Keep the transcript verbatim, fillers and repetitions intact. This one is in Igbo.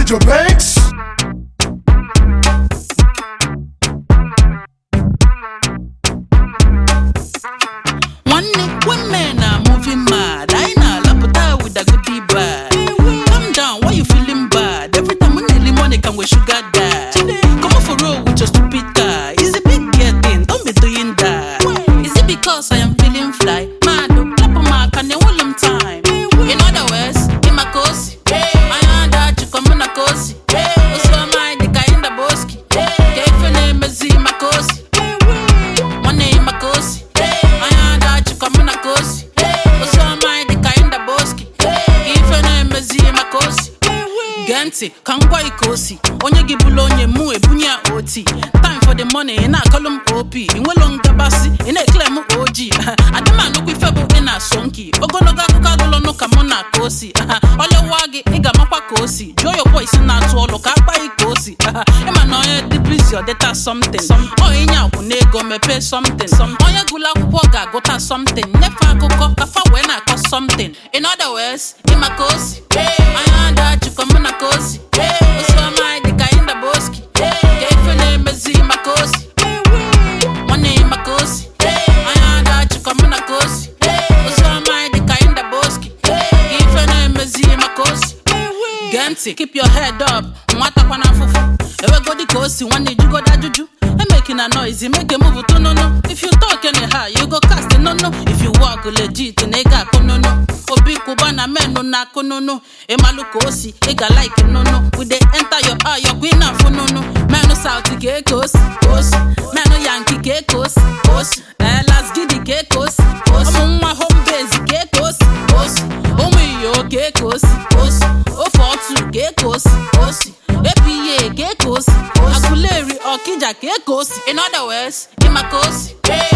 Jojo Banks. One nick women are moving mad. I know laputa with a goodie bag. Calm down, why you feeling bad? Every time we need money, can we sugar dad? Come on for road with your stupid car. Is it big getting? Don't be doing that. Is it because I am feeling fly? Mad, oh, clap on my can all them time. In other words, in my cozy. I am that you come on a cozy. Also, am I the guy in the bosky? Get your name is in my cozy. One name my cozy. I am that you come on a cozy. Also, am I the guy in the bosky? Get your name is in my cozy. Genti, kangwa ikosi. Onye gibulo onye mu ebunya oti. Time for the money, ina column O P. Inwe longa basi, ina claim O G. Adama no kwi febo ina sonki. Ogonoga kukadolo no kamona kosi. Ole wagi iga makwa kosi. Joy your voice na tuolo kakpa ikosi. Ema no ye decrease your data something. Oh inya unego me pay something. Oye gula kupoga gota something. Nefa koko kafa wena cost something. In other words, ima kosi. I am that you come on a cozy. Also am I the guy in the bosky. Get your name is in my cozy. One name my cozy. I am that you come on a cozy. Also am I the guy in the bosky. Get your name is in my cozy. Genti, keep your head up. Mwata kwa na fufu. Ewe go the cozy, one day you go da juju. I'm making a noise, make a move to no no. If you talk anyhow, you go cast no no. If you walk legit, nigga no no. Obi kubana men no na no no. Emalu kosi, ega like no no. We they enter your eye, your queen and for no no. Man no south ke kosi, kosi. Man no yankee ke kosi, kosi. Eh last giddy ke kosi, kosi. I'm my home base ke kosi, kosi. Oh me yo ke kosi, kosi. Oh for two ke kosi, kosi. A P A ke kosi, kosi. Aguleri okija ke kosi. In other words, in my kosi.